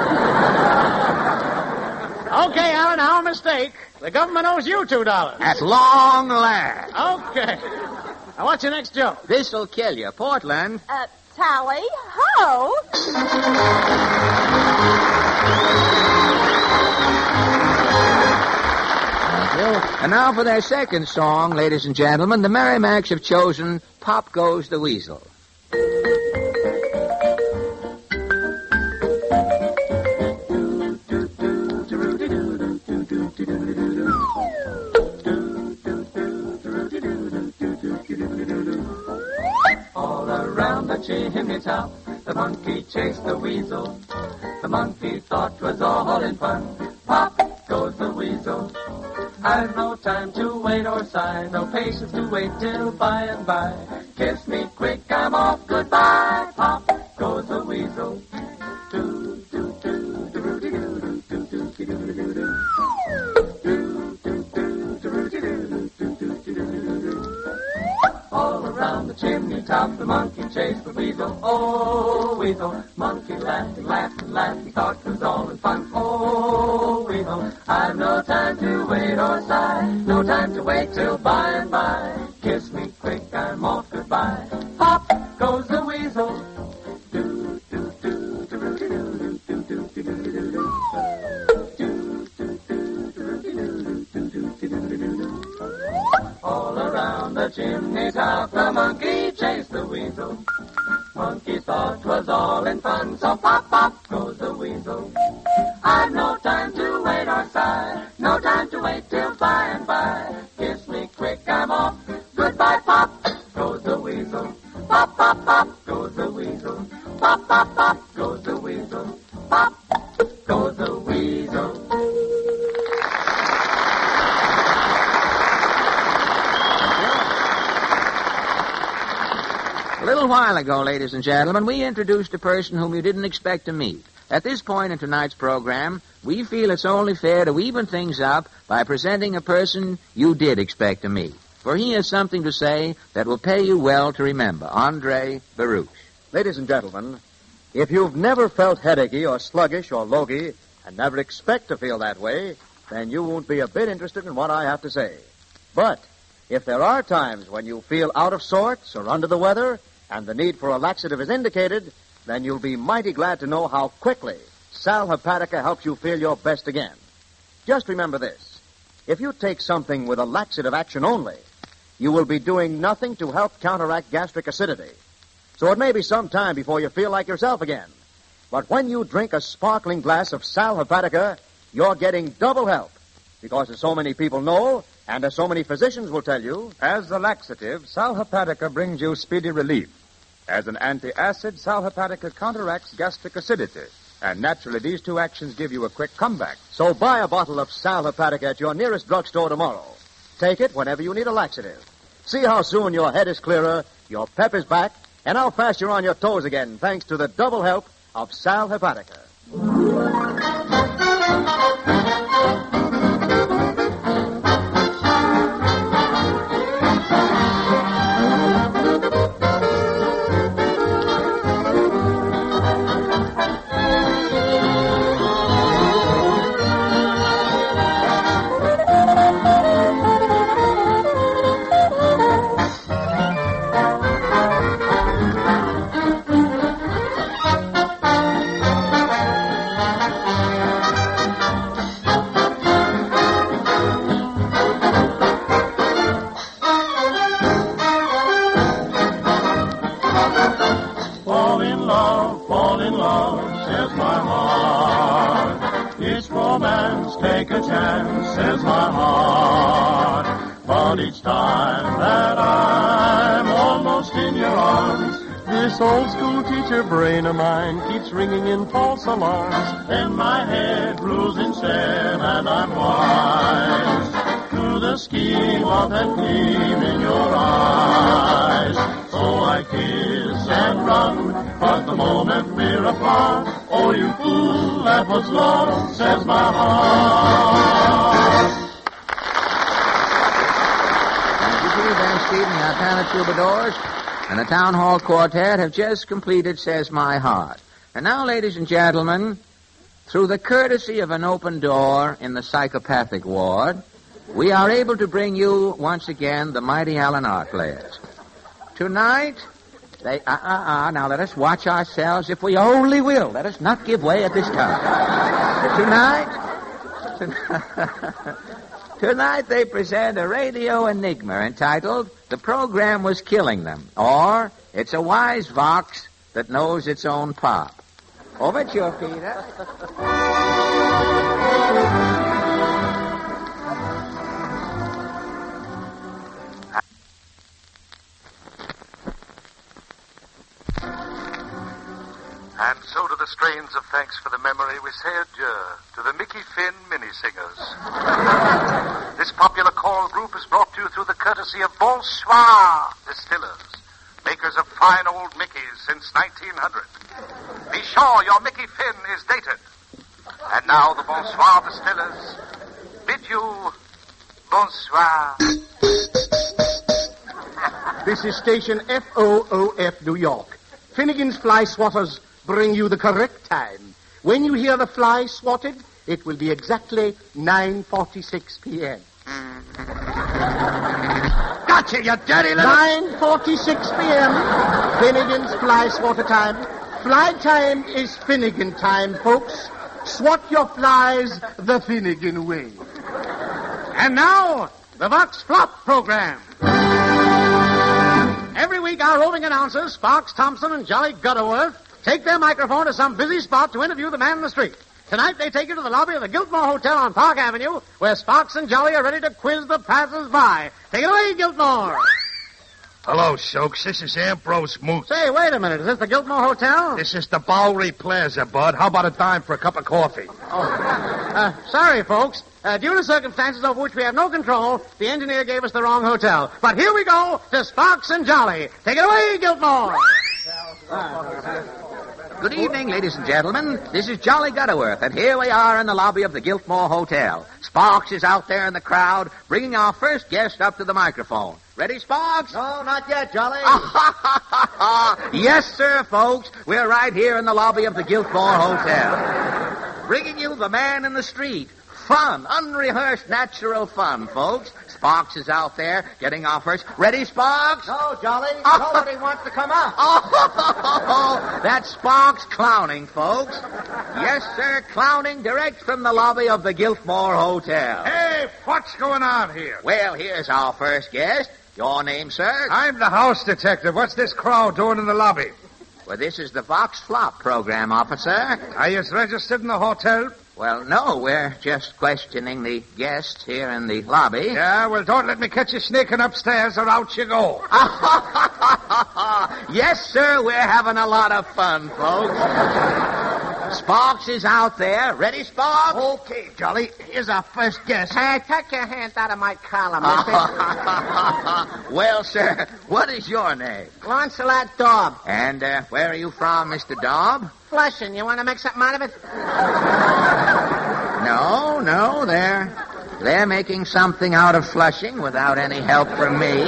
Okay, Alan, our mistake. The government owes you two dollars. At long last. Okay. Now, what's your next joke? This'll kill you. Portland. Uh, tally ho. Thank you. And now for their second song, ladies and gentlemen, the Merrimacs have chosen Pop Goes the Weasel. All around the chimney top, the monkey chased the weasel. The monkey thought 'twas all in fun. Pop goes the weasel. I've no time to wait or sigh, no patience to wait till by and by. Kiss me quick, I'm off, goodbye. Pop goes the weasel. Do, do, do, do, do, do, do, do, do, do, do, do. All around the chimney top, the monkey chased the weasel. Oh, weasel, monkey laughed and laughed and laughed and thought 'twas all in fun. Oh, weasel, I've no time to wait or sigh, no time to wait till by and by. Kiss me quick, I'm off, goodbye. Pop goes the weasel. Do, do, do, do, do, do, do, do, do, do, do, do. All around the chimney top, the monkey chased the weasel. Monkey thought 'twas all in fun, so pop, pop goes the weasel. I've no time to wait or sigh, no time to wait till by and by. Kiss me quick, I'm off, goodbye, pop goes the weasel. Pop, pop, pop goes the weasel. Pop, pop, pop goes the weasel. Pop goes the weasel. A little while ago, ladies and gentlemen, we introduced a person whom you didn't expect to meet. At this point in tonight's program, we feel it's only fair to even things up by presenting a person you did expect to meet. For he has something to say that will pay you well to remember. Andre Baruch. Ladies and gentlemen, if you've never felt headachy or sluggish or logy and never expect to feel that way, then you won't be a bit interested in what I have to say. But if there are times when you feel out of sorts or under the weather and the need for a laxative is indicated, then you'll be mighty glad to know how quickly Sal Hepatica helps you feel your best again. Just remember this. If you take something with a laxative action only, you will be doing nothing to help counteract gastric acidity. So it may be some time before you feel like yourself again. But when you drink a sparkling glass of Sal Hepatica, you're getting double help. Because as so many people know, and as so many physicians will tell you, as a laxative, Sal Hepatica brings you speedy relief. As an antacid, Sal Hepatica counteracts gastric acidity. And naturally, these two actions give you a quick comeback. So buy a bottle of Sal Hepatica at your nearest drugstore tomorrow. Take it whenever you need a laxative. See how soon your head is clearer, your pep is back, and how fast you're on your toes again, thanks to the double help of Sal Hepatica. a chance, says my heart. But each time that I'm almost in your arms, this old school teacher brain of mine keeps ringing in false alarms. Then my head rules instead and I'm wise to the scheme of that gleam in your eyes. So I kiss and run, but the moment we're apart, oh, you fool, that was love, says my heart. Van Stephen, the Ipana Troubadours, and the Town Hall Quartet have just completed Says My Heart. And now, ladies and gentlemen, through the courtesy of an open door in the psychopathic ward, we are able to bring you once again the mighty Alan Arklairs. Tonight, they... Uh-uh-uh, now let us watch ourselves if we only will. Let us not give way at this time. Tonight... Tonight they present a radio enigma entitled The Program Was Killing Them, or It's a Wise Vox That Knows Its Own Pop. Over to you, Peter. And so to the strains of Thanks for the Memory, we say adieu to the Mickey Finn Mini-Singers. This popular choral group is brought to you through the courtesy of Bonsoir Distillers, makers of fine old Mickeys since nineteen hundred. Be sure your Mickey Finn is dated. And now the Bonsoir Distillers bid you bonsoir. This is station F O O F, New York. Finnegan's Fly Swatters bring you the correct time. When you hear the fly swatted, it will be exactly nine forty-six p.m. Gotcha, you dirty little... nine forty-six p.m. Finnegan's Fly Swatter time. Fly time is Finnegan time, folks. Swat your flies the Finnegan way. And now, the Vox Flop program. Every week, our roving announcers, Sparks, Thompson, and Jolly Gutterworth, take their microphone to some busy spot to interview the man in the street. Tonight, they take you to the lobby of the Giltmore Hotel on Park Avenue, where Sparks and Jolly are ready to quiz the passers-by. Take it away, Giltmore. Hello, Soaks. This is Ambrose Moose. Say, wait a minute. Is this the Giltmore Hotel? This is the Bowery Plaza, Bud. How about a dime for a cup of coffee? Oh. Uh, sorry, folks. Uh, due to circumstances over which we have no control, the engineer gave us the wrong hotel. But here we go to Sparks and Jolly. Take it away, Giltmore. Good evening, ladies and gentlemen. This is Jolly Gutterworth, and here we are in the lobby of the Giltmore Hotel. Sparks is out there in the crowd, bringing our first guest up to the microphone. Ready, Sparks? No, not yet, Jolly. Yes, sir, folks. We're right here in the lobby of the Giltmore Hotel, bringing you the man in the street. Fun, unrehearsed, natural fun, folks. Sparks is out there getting our first... Ready, Sparks? No, Jolly. Nobody wants to come out. Oh, that's Sparks clowning, folks. Yes, sir, clowning direct from the lobby of the Giltmore Hotel. Hey, what's going on here? Well, here's our first guest. Your name, sir? I'm the house detective. What's this crowd doing in the lobby? Well, this is the Vox Flop program, officer. Are you registered in the hotel? Well, no, we're just questioning the guests here in the lobby. Yeah, well, don't let me catch you sneaking upstairs or out you go. Yes, sir, we're having a lot of fun, folks. Sparks is out there. Ready, Sparks? Okay, Jolly. Here's our first guest. Hey, take your hands out of my collar, mister. Well, sir, what is your name? Lancelot Daub. And uh, where are you from, Mister Daub? Flushing. You want to make something out of it? No, no, they're... They're making something out of Flushing without any help from me.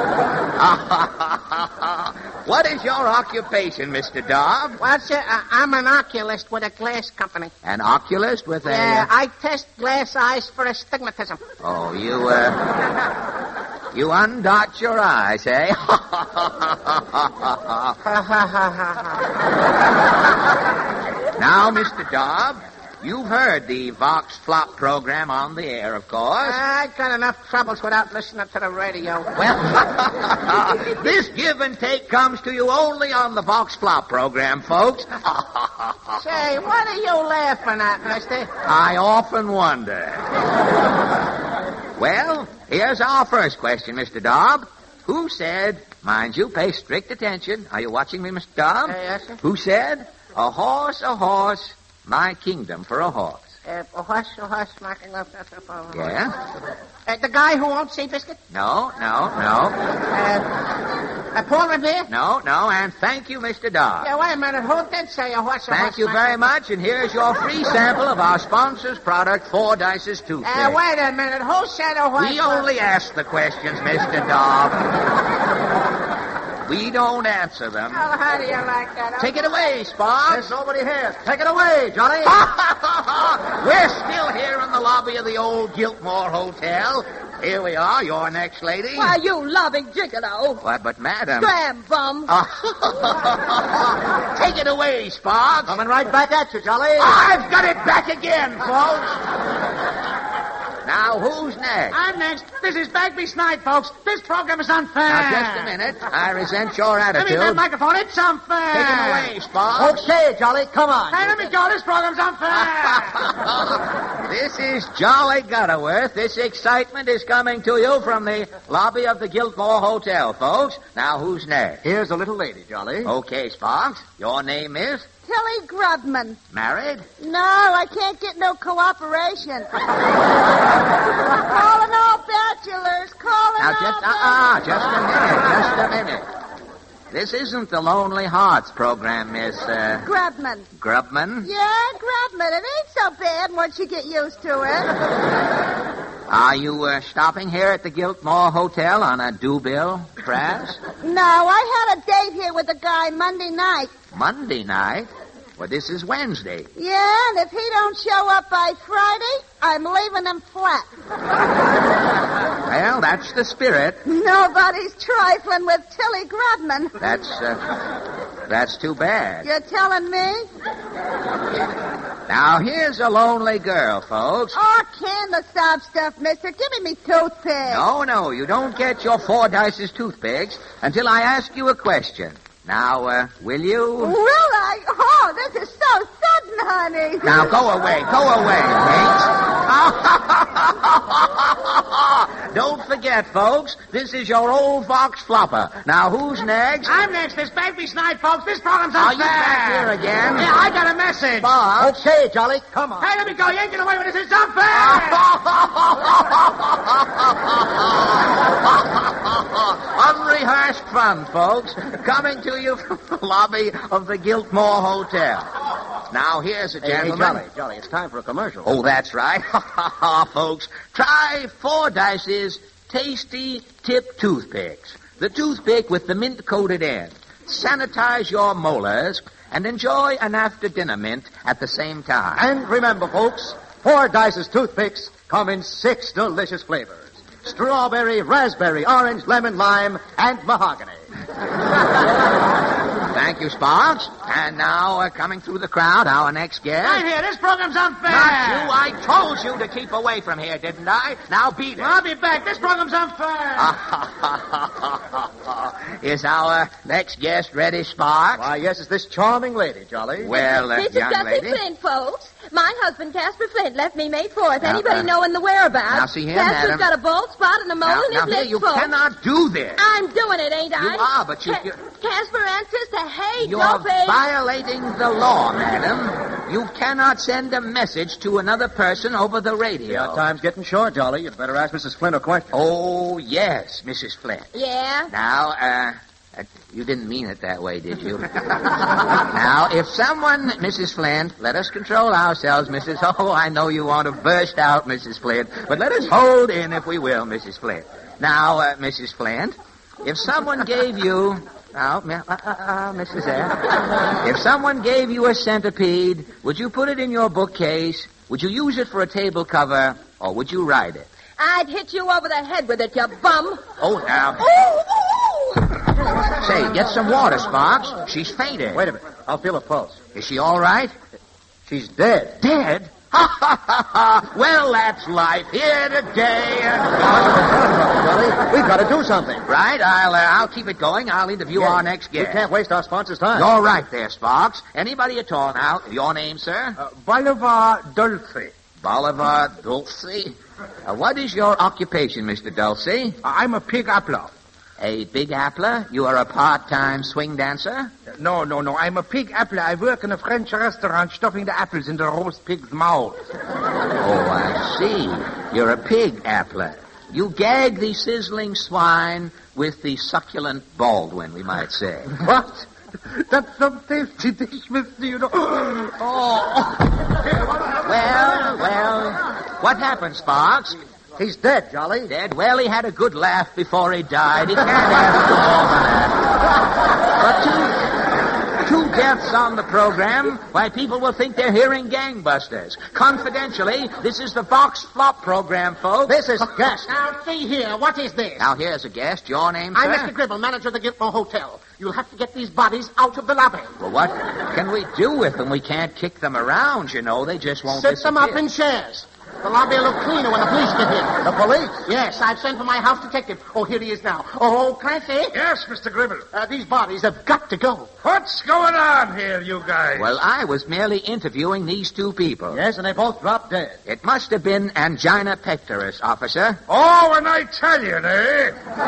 What is your occupation, Mister Daub? Well, sir, uh, I'm an oculist with a glass company. An oculist with a... Yeah, I test glass eyes for astigmatism. Oh, you, uh... You undot your eyes, eh? Now, Mister Daub, You've heard the Vox Flop program on the air, of course. I've got enough troubles without listening to the radio. Well, this give and take comes to you only on the Vox Flop program, folks. Say, what are you laughing at, mister? I often wonder. Well, here's our first question, Mister Dobb. Who said, mind you, pay strict attention. Are you watching me, Mister Dobb? Uh, yes, sir. Who said, a horse, a horse, my kingdom for a horse? Uh, a horse, a horse, marking up. Yeah? Uh, the guy who won't see biscuit? No, no, no. Uh, uh, Paul Revere? No, no, and thank you, Mister Dobb. Yeah, wait a minute. Who did say a horse, a Thank horse, you marking very much, and here's your free sample of our sponsor's product, Four Dice's Toothpaste. Uh, wait a minute. Who said a horse? We only ask the questions, Mister Dobb. We don't answer them. Well, how do you like that? Take it away, Sparks. There's nobody here. Take it away, Johnny. We're still here in the lobby of the old Giltmore Hotel. Here we are, your next lady. Why, you loving gigolo. What, but madam... Scram, bum. Take it away, Sparks. Coming right back at you, Jolly. I've got it back again, folks. Now, who's next? I'm next. This is Bagby's Night, folks. This program is unfair. Now, just a minute. I resent your Give attitude. me that microphone. It's unfair. Take him away, Sparks. Okay, Jolly, come on. Hey, let me go. This program's unfair. This is Jolly Gutterworth. This excitement is coming to you from the lobby of the Giltmore Hotel, folks. Now, who's next? Here's a little lady, Jolly. Okay, Sparks. Your name is? Tilly Grubman. Married? No, I can't get no cooperation. Calling all bachelors. Calling Now, all just, uh-uh, just a minute, just a minute. This isn't the Lonely Hearts program, Miss, uh... Grubman. Grubman? Yeah, Grubman. It ain't so bad once you get used to it. Are you, uh, stopping here at the Giltmore Hotel on a due bill, perhaps? No, I had a date here with a guy Monday night. Monday night? Well, this is Wednesday. Yeah, and if he don't show up by Friday, I'm leaving him flat. Well, that's the spirit. Nobody's trifling with Tilly Grubman. That's, uh, that's too bad. You're telling me? Now, here's a lonely girl, folks. Oh, can the stop stuff, mister. Give me me toothpick. No, no, you don't get your Four Dice's toothpicks until I ask you a question. Now, uh, will you? Will I? Oh, this is so sudden, honey. Now, go away. Go away, Pinks. Don't forget, folks, this is your old Vox Flopper. Now, who's next? I'm next. This Bagby's Night, folks. This program's unfair. Are you back here again? Yeah, I got a message. Bob. Okay, Jolly, come on. Hey, let me go. You ain't getting away with this. It's unfair. Unrehearsed fun, folks. Coming to you from the lobby of the Giltmore Hotel. Now, here's a Hey, gentleman. hey, Jolly, Jolly, it's time for a commercial. Oh, that's right. Folks, try Four Dice's Tasty Tip Toothpicks. The toothpick with the mint-coated end. Sanitize your molars and enjoy an after-dinner mint at the same time. And remember, folks, Four Dice's toothpicks come in six delicious flavors. Strawberry, raspberry, orange, lemon, lime, and mahogany. Thank you, Sparks. And now, uh, coming through the crowd, our next guest. Right here. This program's unfair. Not you. I told you to keep away from here, didn't I? Now beat it. Well, I'll be back. This program's unfair. Is our next guest ready, Sparks? Why, yes, it's this charming lady, Jolly. Well, uh, This is young Gussie lady. Flint, folks. My husband, Casper Flint, left me May fourth. Now, Anybody uh, knowing the whereabouts? now, see here, Casper's madam. got a bald spot and a mole Now, in his now here, lips, you folks. cannot do this. I'm doing it, ain't I? You are, but you- Ca- you- Casper answers to hey, You're Dopey. violating the law, madam. You cannot send a message to another person over the radio. Your time's getting short, Jolly. You'd better ask Missus Flint a question. Oh, yes, Missus Flint. Yeah? Now, uh, uh, you didn't mean it that way, did you? Now, if someone, Missus Flint, let us control ourselves, Missus Oh, I know you want to burst out, Missus Flint, but let us hold in, if we will, Missus Flint. Now, uh, Missus Flint, if someone gave you... Now, uh, uh, uh, Missus F, if someone gave you a centipede, would you put it in your bookcase? Would you use it for a table cover? Or would you ride it? I'd hit you over the head with it, you bum. Oh, now... Say, get some water, Sparks. She's fainted. Wait a minute. I'll feel a pulse. Is she all right? She's dead. Dead? Ha, ha, ha, ha. Well, that's life. Here today. Jolly, we've got to do something. Right, I'll uh, I'll keep it going. I'll interview Yeah, our next guest. We can't waste our sponsor's time. You're right there, Sparks. Anybody at all now? Your name, sir? Uh, Bolivar Dulce. Bolivar Dulce. Uh, what is your occupation, Mister Dulce? I'm a pig appler. A big appler? You are a part-time swing dancer? No, no, no. I'm a pig appler. I work in a French restaurant stuffing the apples into the roast pig's mouth. Oh, I see. You're a pig appler. You gag the sizzling swine with the succulent Baldwin, we might say. What? That's some tasty dish, mister, you know. Oh. Well, well. What happened, Sparks? He's dead, Jolly. Dead? Well, he had a good laugh before he died. He can't have it all that. But two, two deaths on the program, why, people will think they're hearing gangbusters. Confidentially, this is the Box Flop program, folks. This is guest. Now, see here. What is this? Now, here's a guest. Your name, sir? I'm Mister Gribble, manager of the Giltmore Hotel. You'll have to get these bodies out of the lobby. Well, what can we do with them? We can't kick them around, you know. They just won't Sit disappear. them up in chairs. The lobby will look cleaner when the police get here. The police? Yes, I've sent for my house detective. Oh, here he is now. Oh, Clancy. Yes, Mister Gribble. Uh, these bodies have got to go. What's going on here, you guys? Well, I was merely interviewing these two people. Yes, and they both dropped dead. It must have been angina pectoris, officer. Oh, an Italian, eh?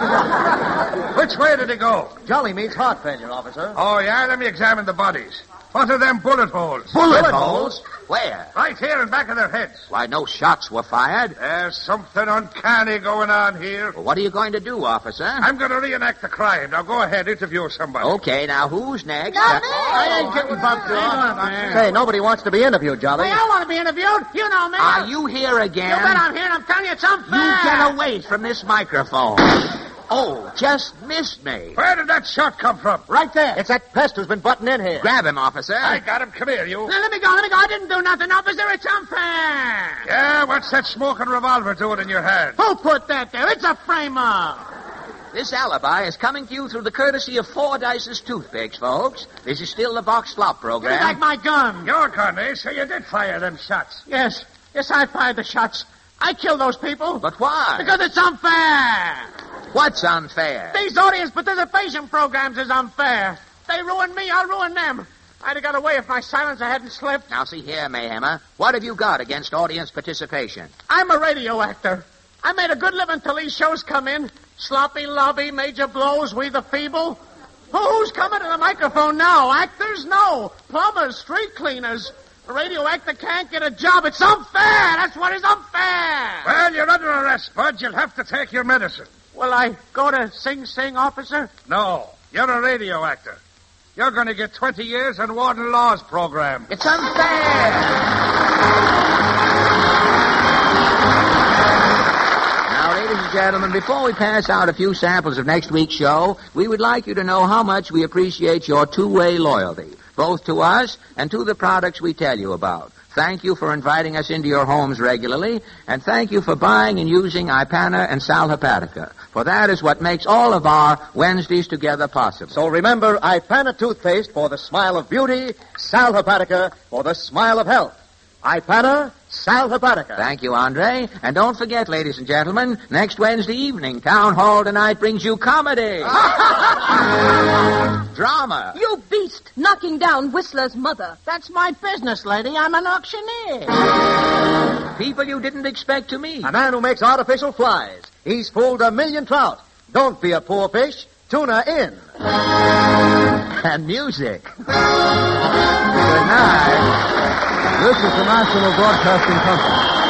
Which way did he go? Jolly means heart failure, officer. Oh, yeah? Let me examine the bodies. What are them bullet holes? Bullet, bullet holes? Where? Right here in back of their heads. Why, no shots were fired. There's something uncanny going on here. Well, what are you going to do, officer? I'm going to reenact the crime. Now, go ahead, interview somebody. Okay, now, who's next? Not me. I ain't getting bumped off. Say, nobody wants to be interviewed, Jolly. Hey, I want to be interviewed. You know me. Are you here again? You bet I'm here, and I'm telling you it's unfair. You get away from this microphone. Oh, just missed me. Where did that shot come from? Right there. It's that pest who's been butting in here. Grab him, officer. I got him. Come here, you. Now, let me go, let me go. I didn't do nothing, officer. It's unfair. Yeah, what's that smoking revolver doing in your hand? Who put that there? It's a frame-up. This alibi is coming to you through the courtesy of Fordyce's toothpicks, folks. This is still the Box Flop program. Give me back my gun. Your gun, eh? So you did fire them shots. Yes. Yes, I fired the shots. I killed those people. But why? Because it's unfair. What's unfair? These audience participation programs is unfair. They ruin me, I'll ruin them. I'd have got away if my silencer hadn't slipped. Now, see here, Mayhemmer. What have you got against audience participation? I'm a radio actor. I made a good living till these shows come in. Sloppy Lobby, Major Blows, We the Feeble. Who's coming to the microphone now? Actors? No. Plumbers, street cleaners. A radio actor can't get a job. It's unfair. That's what is unfair. Well, you're under arrest, Bud. You'll have to take your medicine. Will I go to Sing Sing, officer? No. You're a radio actor. You're going to get twenty years on Warden Law's program. It's unfair. Now, ladies and gentlemen, before we pass out a few samples of next week's show, we would like you to know how much we appreciate your two-way loyalty, both to us and to the products we tell you about. Thank you for inviting us into your homes regularly, and thank you for buying and using Ipana and Sal Hepatica, for that is what makes all of our Wednesdays together possible. So remember, Ipana toothpaste for the smile of beauty, Sal Hepatica for the smile of health. Ipana, Sal Hepatica. Thank you, Andre. And don't forget, ladies and gentlemen, next Wednesday evening, Town Hall Tonight brings you comedy. Drama. You beast, knocking down Whistler's mother. That's my business, lady. I'm an auctioneer. People you didn't expect to meet. A man who makes artificial flies. He's fooled a million trout. Don't be a poor fish. Tuna in. And music. Good night. This is the National Broadcasting Company.